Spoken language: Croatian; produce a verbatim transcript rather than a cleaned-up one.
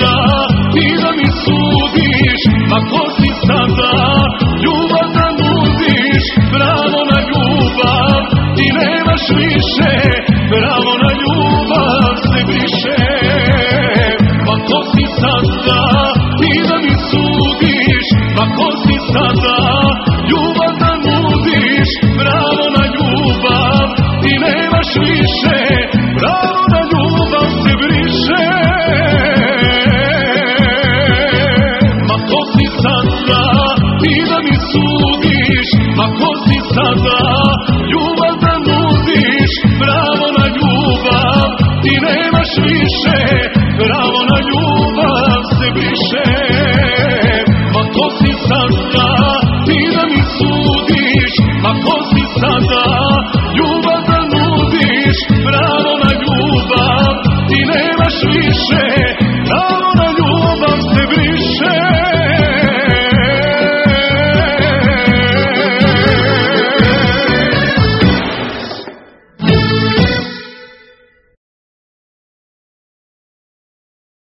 sada ti da mi sudiš? Ma ko si sada ljubav da nudiš? Pravo na ljubav ti nemaš više, pravo na ljubav se briše. Ma ko si sada ti da mi sudiš? Ma ko si sada ljubav da nudiš? Pravo na ljubav ti nemaš više, pravo na ljubav se briše. Ma ko si sada ti da mi sudiš? Ma ko si sada ljubav da nudiš? Pravo na ljubav ti nemaš više, pravo na ljubav se briše. Ma ko si sada ti da mi sudiš? Ma ko si sada